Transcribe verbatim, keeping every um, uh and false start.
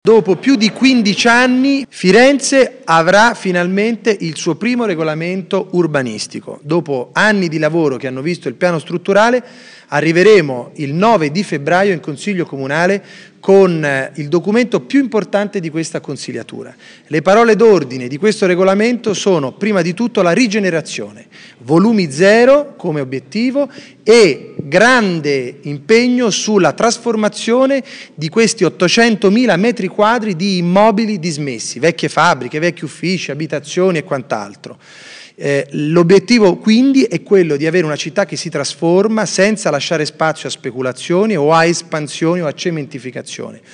Dopo più di quindici anni Firenze avrà finalmente il suo primo regolamento urbanistico. Dopo anni di lavoro che hanno visto il piano strutturale, arriveremo il nove di febbraio in Consiglio Comunale con il documento più importante di questa consigliatura. Le parole d'ordine di questo regolamento sono prima di tutto la rigenerazione, volumi zero come obiettivo e grande impegno sulla trasformazione di questi ottocentomila metri quadri di immobili dismessi, vecchie fabbriche, vecchi uffici, abitazioni e quant'altro. Eh, l'obiettivo quindi è quello di avere una città che si trasforma senza lasciare spazio a speculazioni o a espansioni o a cementificazione.